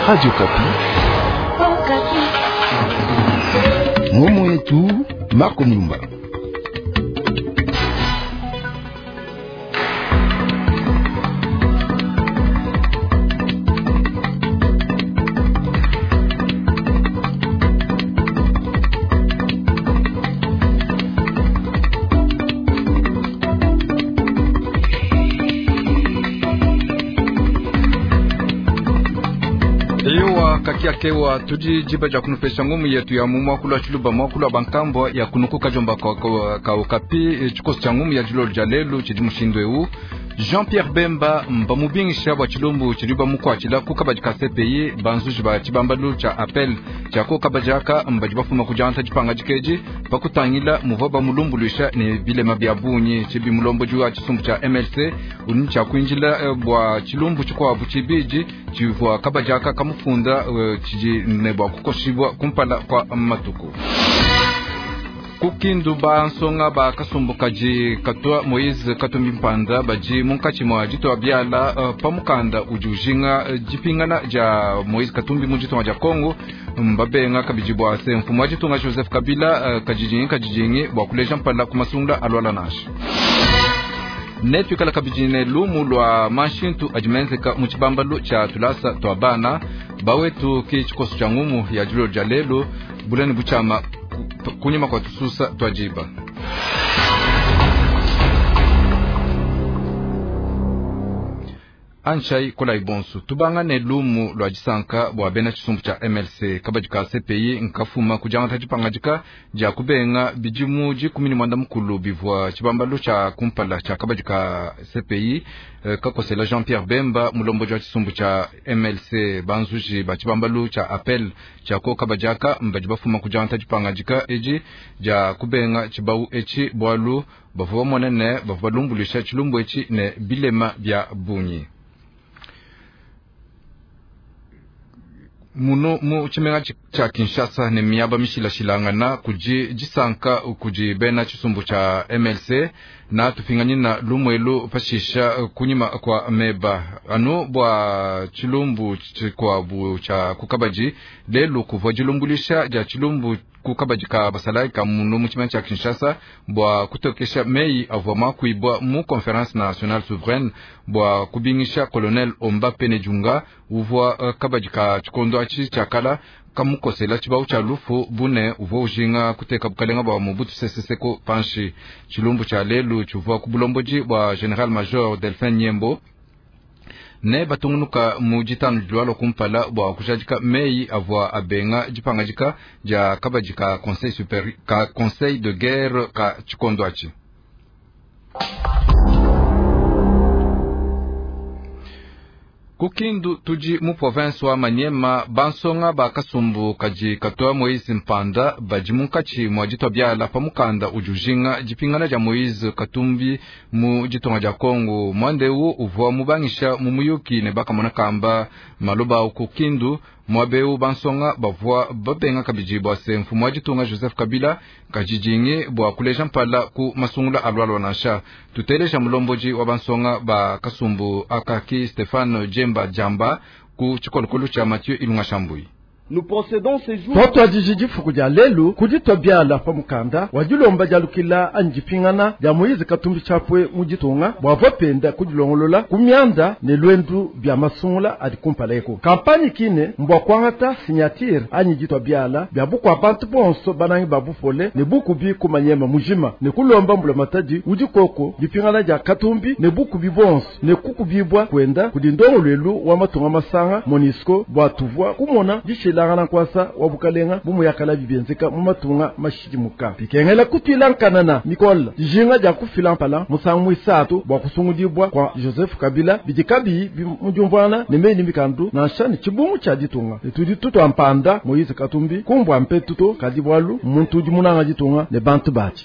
Radio Kapi. Momo yetu Marco Mlumba. Kewa tuji jiba ja kunupesha ngumu yetu ya mwakula chuluba mwakula bankambo ya kunukuka jomba kwa Okapi chikosi cha ngumu ya jilo jalelu chijimushindwe u Jean-Pierre Bemba mbamubingisha wa chilumbu chiliba mukwachila kukabajika CPI banzuji ba chibambalu cha appel cha kukabajaka mbajibafuma kujanta jipanga jikeji pakutangila muvoba mulumbulisha ni bile mabiabunyi chibi mulombo juwa chisumbu cha MLC unicha kuinjila bwa chilumbu chukwa buchibiji chivwa kabajaka kamufunda chijinebwa kukoshibwa kumpala kwa matuku. Kukindu ba nsonga ba kasumbukaji katwa Moise Katumbi Mpanda baji munkachi mwa jito wa biala pamukanda ujujinga jipingana ja Moise Katumbi mujito wa ja Kongo mbabenga kabijibwa se mfumu wa jito nga Joseph Kabila kajijingi wakuleja mpala kumasungla alwala nashi. Netu kala kabijine lumu lwa mashintu ajimenzeka mchibambalu cha tulasa tuabana bawetu kichikosu cha ngumu ya jilo jalelo bulani buchama kunyuma kwa tususa tuajiba. Anchai kola ibonsu tubanga ne lumu lwa jisanka bwa bena chisumbu cha MLC kabajika CPI nkafuma kujanga tajipangajika ja kubenga bijimu jikumini mwanda mkulu bivwa chibambalu cha kumpala cha kabajika CPI kakosela Jean-Pierre Bemba mulombo jwa chisumbu cha MLC banzuji ba chibambalu cha appel cha ko kabajaka mbajibafuma kujanga tajipangajika eji ja kubenga chibau echi bwalu bavuwa monene bavuwa lumbulisha chilumbu echi ne bilema bya bunyi. Muno mu chimenga cha Kinshasa ne miyaba mishila shilangana kuji jisanka kuji bena chisumbu cha MLC na tufingani na lumwelu pashisha kunyima kwa meba anu bwa chilumbu kwa bu cha kukabaji lelu kuvwa jilumbulisha ja chilumbu kukabajika basalai kamuno muchimenga cha Kinshasa bwa kutokesha mei avoma kuibwa mu Conference Nationale Souveraine bwa kubingisha Colonel Omba Penejunga uvwa kabajika chikondo achi chakala kamukosela chibau cha lufu bune uvo ujinga kuteka bukalenga bwa Mobutu Sese Seko panshi chilumbu cha lelu chuvwa kubulomboji bwa General Major Delphin Nyembo ne batungunuka mujitanu jualo kumpala bwa kujajika mei avwa abenga jipangajika ja kabajika conseil de guerre ka chikondo achi. Kukindu tuji mu province wa Maniema bansonga ba kasumbu kaji katoa Moise Mpanda bajimunkachi mwajito byala pamukanda ujujinga jipingana ja Moise Katumbi mu jitonga ja Kongo mwande u uvwa mubangisha mumuyuki ne baka monakamba maloba kukindu mwabeu bansonga bavwa babenga kabijibwa se mfumu wajitonga Joseph Kabila kajijingi bwa kuleja mpala ku masungula alwalwa nasha tuteleja mulomboji wa bansonga ba kasumbu akaki Stefano Jemba Jamba ku chikolokolo cha Mathieu Ilunga Shambui. Nous procédons ces jours. Toto ajijiji fukuja lelu kujito byala pamukanda wajulomba jalukila anjipingana ya Moise Katumbi chapwe mujitonga bwavopenda kujilongolola kumyanda ne lwendu bya masungula adikumpaleko kampani kine mbwa kwangata signature anyijito byala bya bukwa bantu bonso banangi babufole ne buku bi kumanyema mujima ne kulomba mbula mataji ujikoko bipingana ja Katumbi ne buku bibonso ne kukubibwa kwenda kudindongo lelu wa matonga masanga Monisco bwatuvwa kumona jishila ngana kwasa wabukalenga bumu yakala bibenzeka mu matunga mashijimuka pikengela kutilankanana mikola jinga ja kufilampala musangu isatu bwa kusungudibwa kwa Joseph Kabila bijikabi mujumbwana nemeni mikandu na shani chibumu cha ditunga etudi tuto ampanda Moise Katumbi kumbwa mpetuto kadibwalu muntu jimunanga ditunga ne bantu bachi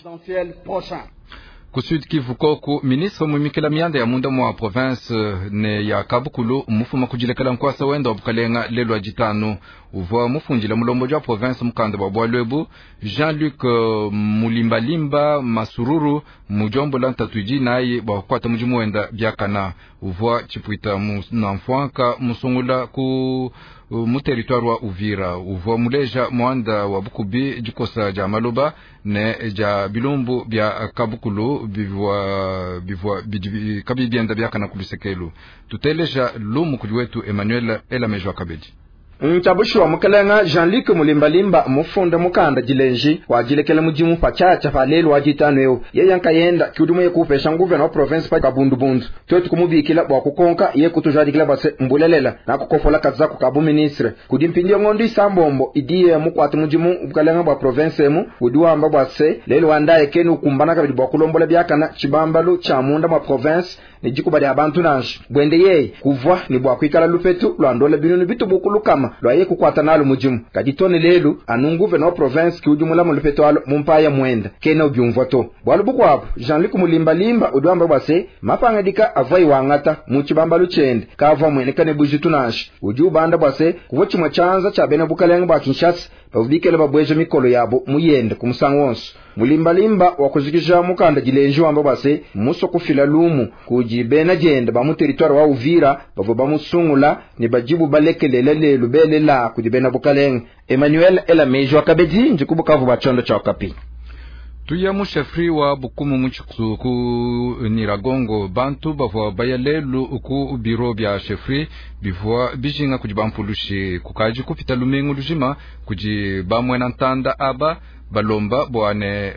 Kusud Kivu Koku, ministre mwimikila mianda ya munda mwa province ne ya Kabukulu mufuma kujilekala nkwasa wenda wabukalenga lelu ajitanu uva mufunjila mulombo jwa province mkanda wa Bwalwebu Jean-Luc Mulimbalimba Masururu mujombo la ntatuji naye wakwata mujimu wenda biakana uva chipuita na mfuanka musungula ku mu territoire wa Uvira uvo muleja mwanda wa Bukubi jikosa ja Maloba ne ja bilumbu bya Kabukulu bivwa kabibienda byaka na kulisekelu tuteleja lumu kuliwetu Emmanuel Elamejwa Kabedi. Nchabushi wa mukalenga Jean-Luc Mulimbalimba mufunda mukanda jilenji wajilekele mujimu pachacha falelu wajitanweo yeyanka yenda kiudumu yekupesha nguve na province pa kabundubundu twetu kumubikila bwa kukonka yekutujadikila base mbulelela na kukofola kaza ku kabu ministre kudimpindio ngondo isambombo idiye mukwatu mujimu mukalenga bwa province emu udiwamba bwase lelo wandaye kenu kumbana kabidi bwa kulombola byakana chibambalu cha munda mwa province nijikuba ya bantu nanshi bwende ye kuvwa ni bwa kwikala lupetu lwandola binunu bitu bukulukama lwaye kukwata nalo mujimu kaditone lelu anunguve no province kiujumula mu lupetu alo mumpaya mwenda kena ubyumvoto bwalubukwabo Jean-Luc Mulimbalimba udwamba base mapangedika avai wangata muchibamba lucende kava mwene kane bujitu nanshi ujubanda base kuvochi mwachanza cha bena bukalenga bwa Kinshasa bavudikele babweje mikolo yabo muyende kumusangwonso Mulimbalimba wakuzikisha mukanda jilenji wamba base muso kufila lumu kujibena jende ba mu territoire wa Uvira bavo bamusungula ni bajibu balekelele lelu belela kujibena bukalenga. Emmanuel Elamejwa Kabedi njikubukavu bachondo cha Okapi. Tuya mushefri wa Bukumu muchikusu ku Niragongo bantu bavwa bayalelu ku biro bya shefri bivwa bijinga kujibampulushi kukaji kupita lumengu lujima kujibamwena ntanda aba balomba bwane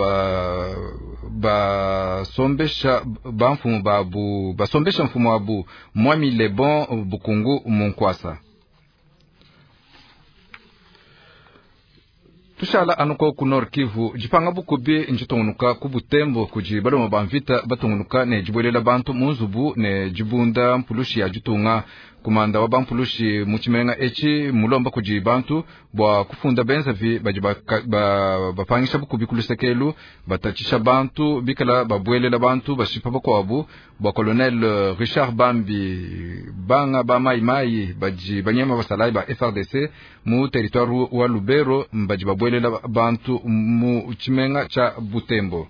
basombesha bamfumu babu basombesha mfumu abu mwami lebon bukungu munkwasa. Tushala anuko ku Nord Kivu jipanga Bukubi njitongunuka ku Butembo kujibaloma bamvita batongunuka ne jibwelela bantu munzubu ne jibunda mpulushi ya jutunga kumanda wa bampulushi muchimenga echi mulomba kujibantu bwa kufunda benzavi bapangisha Bukubi kulusekelu batachisha bantu bikala babwelela bantu bashipa bakwabu bwa Colonel Richard Bambi banga ba mai banyema basalai ba FRDC mu territoire wa Lubero mbaji babwelela bantu mu chimenga cha Butembo.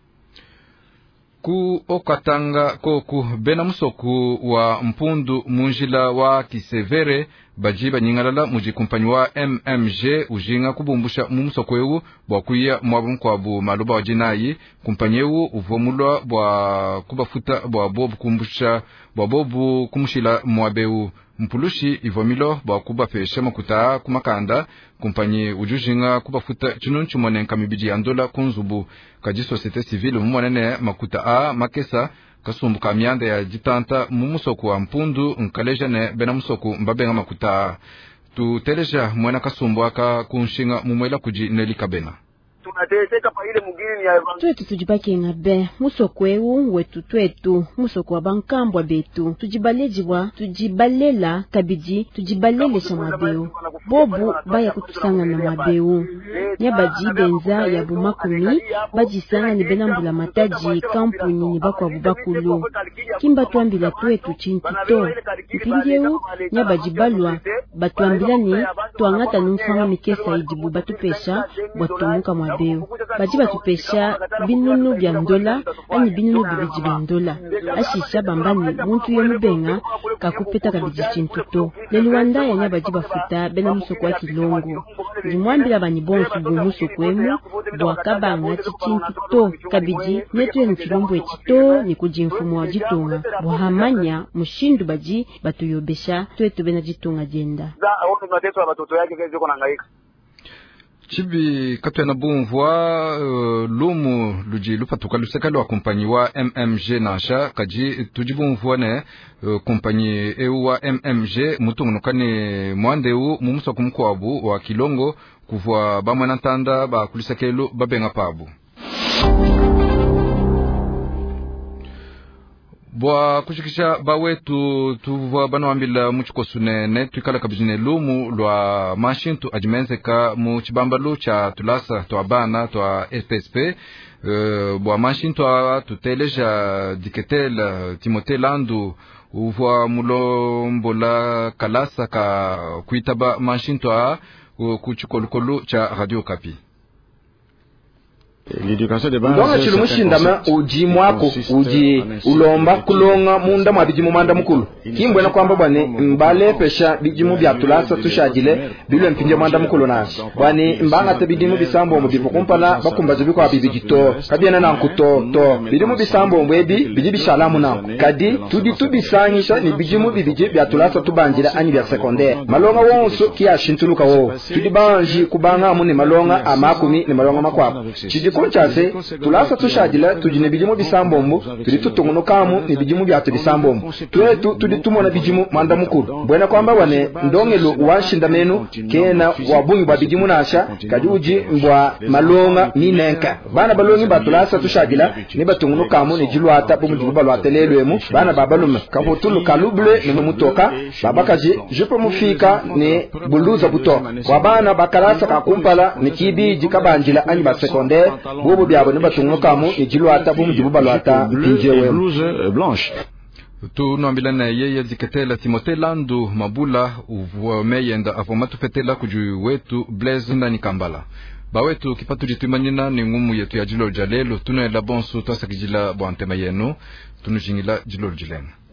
Ku Okatanga koku bena musoku wa mpundu munjila wa Kisevere baji banyingalala muji kumpanyi wa MMG ujinga kubumbusha mumusokwewu bwa kuya mwabumkwabu maluba wa jinayi kumpanyewu uvomulwa bwa kubafuta bwa bobu kumbusha bwa bobu kumushila mwabeu mpulushi ivomilo bwa kubapesha makuta kumakanda kumpanyi ujujinga kubafuta chununchu monenka mibiji ya ndola kunzubu kaji societe civile mmonene makuta a makesa kasumbu kamyanda ya jitanta mumusoku wa mpundu nkaleja ne bena musoku mbabenga makuta tuteleja mwena kasumbu aka kunshinga mumwela kuji nelika bena. Tunateseka pa ile mugini ya twetu tujibaki ngabe musokwewu wetu twetu musoko wa bankambwa betu tujibalela kabiji tujibalele sha mabeu bobu baya kutusanga na mabeu nyabaji benza ya bumakumi bajisanga ni benambula mataji kampuni ni bakwa bubakulu kimba tuambila twetu chintito mpindieu nyabaji balwa batuambilani tuangata numfanga mikesa idibu batupesha bwatumuka mwabeu baji batupesha binunu bya ndola ani binunu bibiji bya ndola ashisha bambani muntu yemubenga kakupeta kabiji chintuto leluwanda ya nyabaji bafuta bena musoko wa Kilongo jimwambila bani bonsu bumuso kwemu bwakabanga chichintuto kabiji netu ya nchilombo echito ni kujimfumu wa jitunga buhamanya mushindu baji batuyobesha twetu bena jitunga jenda chibi katwe na bumvwa lumu luji lupatuka lusekalo wa kompanyi wa MMG nasha kaji tujibumvwa ne kompanyi EU wa MMG mutungunukane mwandeu mumuso kumkwabu wa Kilongo kuvwa bamwana ntanda ba kulisekelo babenga pabu. Bwa kushikisha bawetu tuva banawambila muchikosune tuikala kabijine lumu lwa mashintu ajimenzeka mu chibambalu cha tulasa twa bana twa SPSP bwa mashintu tuteleja diketel Timote Landu uva mulombola kalasa ka kuitaba mashintu kuchikolukolu cha Radio Kapi. ndonga chilo mushindama uji mwako uji ulomba kulonga munda mwa bijimu manda mukulu kimbwena kwamba bwane mbale pesha bijimu bya tulasa tushagile bilwe mpinje manda mukulu nashi bwane mbanga te bijimu bisambo mu bivukumpala bakumbaje biko abibijito kabiena na nkuto to bijimu bisambo mbwebi bijibi shalamu na kadi tudi tubisanyisha ni bijimu bibije bya tulasa tubanjira ani bya secondaire malonga wonso kiya shintuluka wo tudi banji kubanga mu ni malonga amakumi ni malonga makwapa chidi konchase tulasa tushagila tujine bijimu bisambombo tuli tutunguno kamu ni bijimu bya tubisambombo twetu tudi tumona bijimu manda mukulu bwena kwamba wane ndongelo washinda menu kena wabungi ba bijimu nasha kajuji mbwa malonga minenka bana balongi ba tulasa tushagila ni batunguno kamu ni jilwata bu mujibu balwata lelwemu bana babalume kabutulu kaluble ni mutoka babakaji jupo mufika ni buluza butoka wabana bakalasa kakumpala ni kibi jikabanjila ani ba secondaire bobo byabo ne batunguka mu ijilwata bu mujibu balwata pinjewe blanche tunambila na yeye ziketela Timote Landu Mabula uvomeyenda avomatu fetela kuju wetu Blaise ndani Kambala bawetu kipatu jitumanyina ni ngumu yetu ya jilo jalelo tunaela bonsu twasakijila bwantema yenu tunujingila jilo jilena